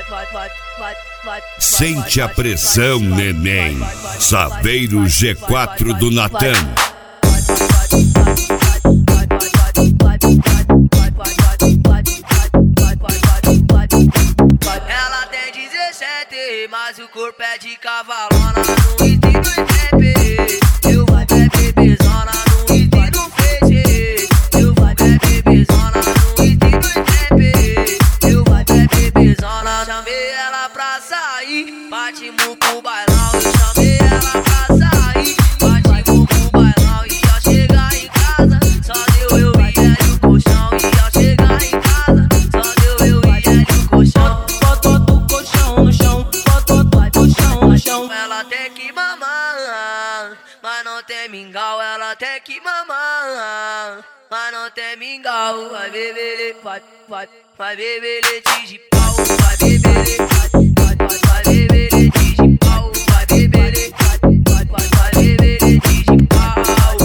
Sente a pressão, neném. Saveiro G4 do Natan. Ela tem 17, mas o corpo é de cavalona. No hit do ITP, eu vou bebezona. No hit do Face, eu vou bebezona. No hit do ITP, eu vou bebezona. Chamei ela pra sair, partimos pro bailão. Eu chamei ela pra sair, partimos pro bailão. E ao chegar em casa, só deu eu e ela e o colchão. E ao chegar em casa, só deu eu e ela e o colchão. Bota o colchão no chão, bota o colchão no chão. Ela tem que mamar, mas não tem mingau. Ela tem que mamar, mas não tem mingau. Vai beber, vai beber leite de pau. Vai beber, vai beber leite de pau. Vai beber, vai beber leite de pau.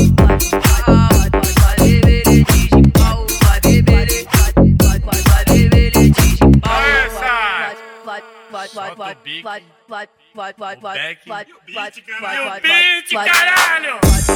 Vai beber leite de pau. Vai beber, vai beber leite de pau. Caralho!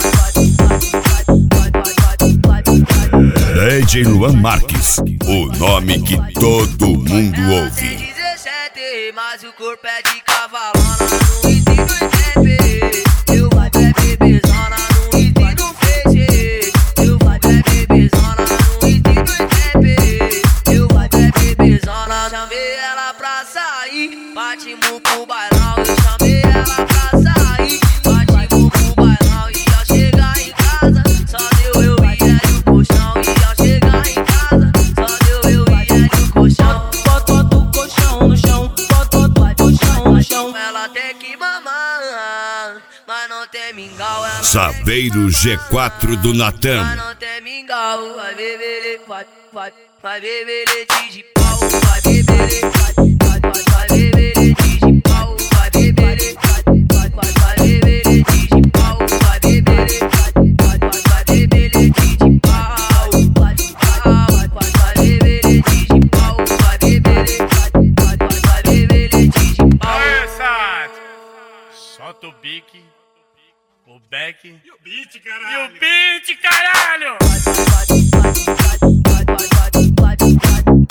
DJ Luan Marques, o nome que todo mundo ouve. 17, mas o corpo é de cavalona. No hit do ITP, eu vou bebezona. No hit do Face, eu vou bebezona. No hit do ITP, eu vou bebezona. Chamei ela pra sair, partimos pro bailão. Eu chamei ela pra sair, partimos pro bailão. E ao chegar em casa, só deu eu e ela e o colchão. E ao chegar em casa, só deu eu e ela e o colchão. Bota o colchão no chão, bota o colchão no chão. Ela tem que mamar, mas não tem mingau. Ela Saveiro G4 do mas Natan. não tem mingau. Vai beber, vai beber leite de pau. Vai beber, vai beber leite de pau. Vai beber, vai beber leite de pau. Vai beber, vai beber leite de pau. Vai beber leite de pau. Vai beber, vai beber leite de pau. Essa! Solta o bique, o back e o beat, caralho!